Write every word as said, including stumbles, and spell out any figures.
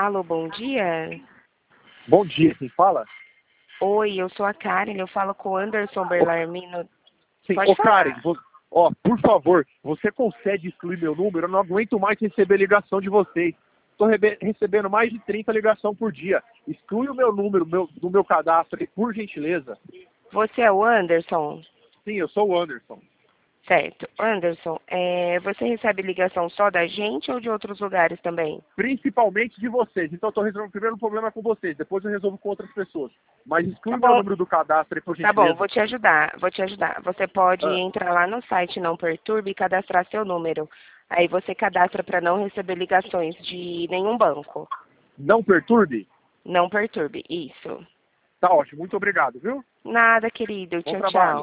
Alô, bom dia. Bom dia, quem fala? Oi, eu sou a Karen, eu falo com o Anderson Berlarmino. Sim, Pode ô falar. Karen, vo- ó, por favor, você consegue excluir meu número? Eu não aguento mais receber ligação de vocês. Estou recebendo mais de trinta ligações por dia. Exclui o meu número meu, do meu cadastro aí, por gentileza. Você é o Anderson? Sim, eu sou o Anderson. Certo. Anderson, é, você recebe ligação só da gente ou de outros lugares também? Principalmente de vocês. Então eu estou resolvendo primeiro o problema com vocês, depois eu resolvo com outras pessoas. Mas exclui Tá o meu bom, número do cadastro aí, por tá bom, gentileza. vou te ajudar, vou te ajudar. Você pode Ah, entrar lá no site Não Perturbe e cadastrar seu número. Aí você cadastra para não receber ligações de nenhum banco. não perturbe? Não Perturbe, isso. Tá ótimo, muito obrigado, viu? Nada, querido. Bom Tchau, trabalho. tchau.